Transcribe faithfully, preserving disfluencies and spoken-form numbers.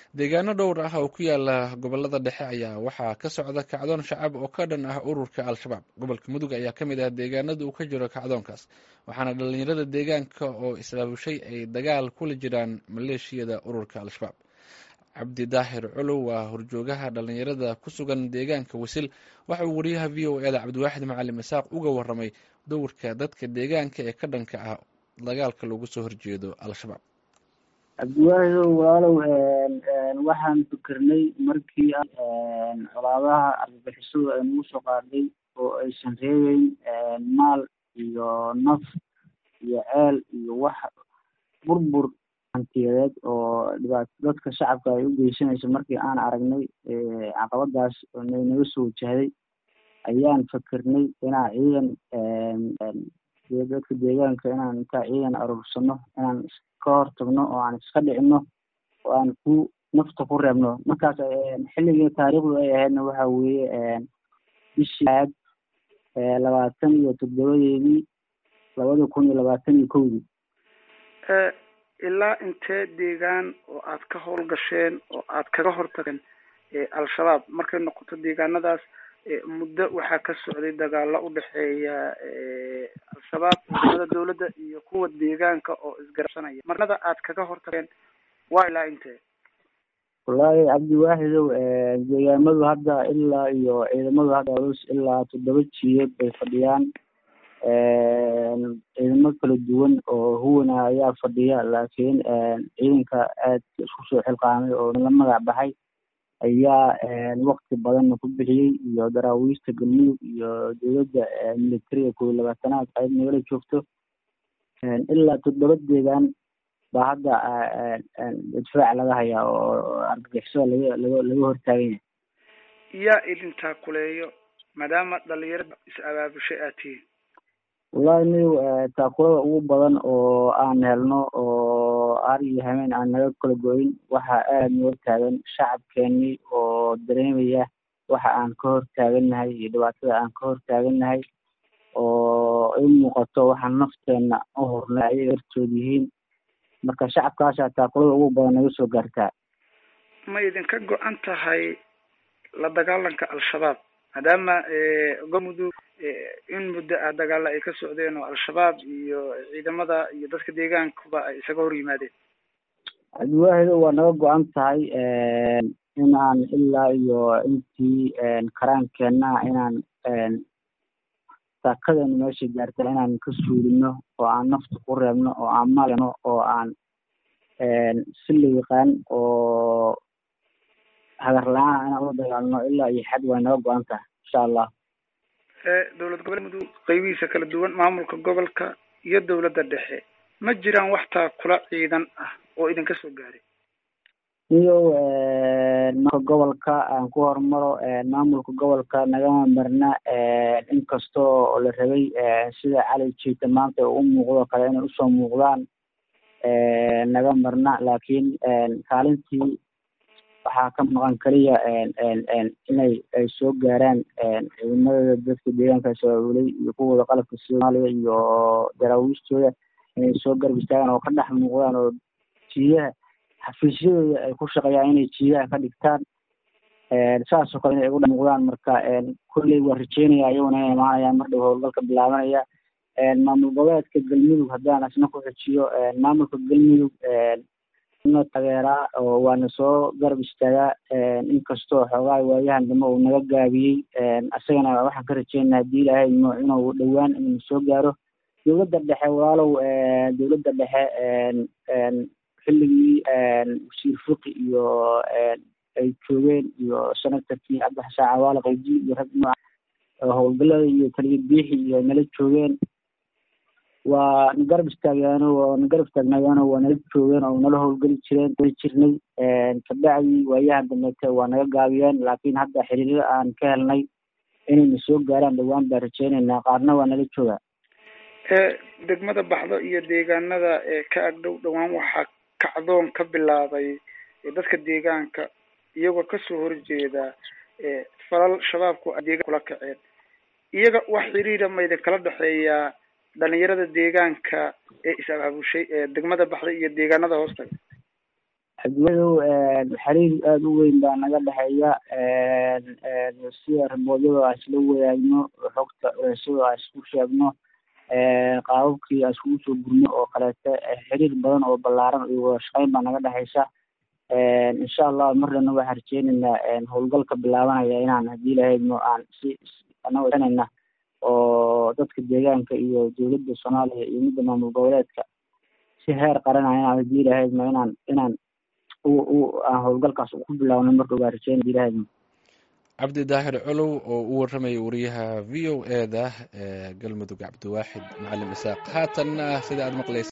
deegaano dhowr ah oo ku yaala gobolada dhexe ayaa waxaa ka socda kacdoon shacab oo ka dhan ah ururka al-shabaab. gobolka mudug ayaa ka mid ah deegaanada uu ka jiro kacdoonkaas, waxaana dhalinyarada deegaanka oo is-abaabushay ay dagaal kula jiraan maleeshiyada ururka al-shabaab. cabdi daahir culuw waa horjoogaha dhalinyarada ku sugan deegaanka wasil. waxa uu wariyaha v o eda cabdiwaaxid macalin isaaq uga waramay dowrka dadka deegaanka ee ka dhanka ah dagaalka loogu soo horjeedo al-shabaab. cabdiwaahidow walaalow waxaan fikirnay markii colaadaha argagixisadu ay nagu soo qaaday oo aysan reebeyn maal iyo naf iyo ceel iyo wax burbur hantiyadeed oo dhibaato dadka shacabka ay u geysanayso. markii aan aragnay caqabadaas oo naga soo wajahday ayaan fikirnay inaan ciidan dadka deegaanka inaan intaa ciidan aruursano, inaan ka hortagno oo aan iska dhicino oo aan ku nafta ku reebno. markaas xilligii taariikhdu ay ahaydna waxa weeye bishii aad labaatan iyo toddobadeedii labada kun iyo labaatan iyo kowdii. ilaa intee deegaan oo aad ka howlgasheen oo aad kaga hortageen al-shabaab? markay noqoto deegaanadaas muddo waxaa ka socday dagaalo u dhexeeya al-shabaab, ciidamada dawladda iyo kuwa deegaanka oo isgarabsanaya. marnada aad kaga hortageen waa ilaa intee? wallaahi cabdiwaaxidow deegaamadu hadda ilaa iyo ciidamadu hadda ilaa toddoba jiyeed bay fadhiyaan. ciidamo kala duwan oo huwana ayaa fadhiya, laakiin ciidanka aad isku soo xilqaamay oo la magac baxay ayaa wakti badanna ku bixiyey, iyo daraawiista galmudug iyo dowladda militariga kow iyo labaatanaad qayb nagala joogto. ilaa toddoba deegaan baa hadda difaac laga hayaa oo argagixisada laga laga laga hortaagan yahay. yaa idintaa kuleeyo maadaama dhalinyarada is-abaabushay aad tihiin? wallahi niw taakulada ugu badan oo aan helno oo har iyo habeen aan naga kala goyn waxa aad noo taagan shacabkeenii oo dareemaya waxa aan ka hortaagannahay iyo dhibaatada aan ka hortaagannahay oo ay muuqato waxaan nafteena u hornay ayay hortood yihiin. marka shacabkaasa taakulada ugu badan naga soo gaartaa. ma idinka go-an tahay la dagaalanka al-shabaab maadaama galmudug in muddo ah dagaala ay ka socdeen oo al-shabaab iyo ciidamada iyo dadka deegaankuba ay isaga hor yimaadeen? cabdiwaahido waa naga go-an tahay inaan ilaa iyo intii karaankeenna inaan saakadeena meesha gaarta inaan ka suulino oo aan nafta ku reebno oo aan maalno oo aan si la yaqaan oo hagar la-aan inaan ula dagaalno ilaa iyo xad way naga go-an tahay insha allah. dowlad gobolka mudug qaybihiisa kala duwan, maamulka gobolka iyo dowladda dhexe, ma jiraan wax taakula ciidan ah oo idinka soo gaaray? iyo marka gobolka aan ku hormaro maamulka gobolka nagama marna, inkastoo la rabay sida cali jiita maanta u muuqdo kale inay usoo muuqdaan naga marna, laakiin kaalintii waxaa ka maqan kaliya inay ay soo gaaraan ciidamada dadka deegaanka soomaaliya iyo kuwooda qalabka Soomaaliya iyo daraawiistooda inay soo garab istaagaan oo ka dhex muuqdaan oo jiidaha xafiisyadooda ay ku shaqeeyaan inay jiidaha ka dhigtaan saas oo kale inay ugu dhex muuqdaan. marka kolley waa rajeynaya iyaguna inay imaanayaan mar dhow howlgalka bilaabanaya. maamul goboleedka galmudug haddaan isna ku xujiyo, maamulka galmudug na taageeraa oo waana soo garab istaagaa, inkastoo xoogaa waayahan dambe uu naga gaabiyey. isagana waxaan ka rajeynayaa hadii ilaahay inuu dhowaan inuu soo gaaro. dowladda dhexe walaalow dowladda dhexe xilligii wasiir fiqi iyo ay joogeen iyo senatarkii cabdixasaan cawaale qaydi iyo rag nooca howlgalada iyo taliya biixi iyo nala joogeen, waa na garab istaagyaano waa na garab istaagnayaano waa nala joogeen oo nala howlgeli jireen way jirnay. kabacdii waayahan dambeete waa naga gaabiyeen, laakiin hadda xiriirada aan ka helnay inayna soo gaaraan dhawaan baan rajeynaynaa. qaarna waa nala joogaa. degmada baxdo iyo deegaanada ka agdhow dhawaan waxaa kacdoon ka bilaabay dadka deegaanka iyagoo kasoo horjeeda falal shabaabku adeega kula kaceen. iyaga wax xiriira ma idin kala dhexeeyaa dhalinyarada deegaanka ee is-abaabushay ee degmada baxda iyo deegaanada hoostaga? cabdiwaadow xiriir aada u weyn baa naga dhexeeya sida raboodyada aan isla wadaagno xogta culeysada aan isku sheegno qaababkii aan iskugu soo gurno oo kaleete xiriir badan oo ballaaran iyo wada shaqeyn baa naga dhexeysa insha allah marnana waxaan rajeyneynaa howlgalka bilaabanaya inaan haddii lahaydno aan si anagoo sanayna oo dadka deegaanka iyo dowladda soomaaliya iyo midda maamul goboleedka si heer qaranaya inaan haddii lahaydno inaan inaan aan howlgalkaas ku bilaabno marka waa rajeyna haddii lahaydno cabdi daahir colow oo u warramaya wariyaha v o e da ee galmudug cabdiwaaxid macalin isaaq haatanna sida aad maqlaysa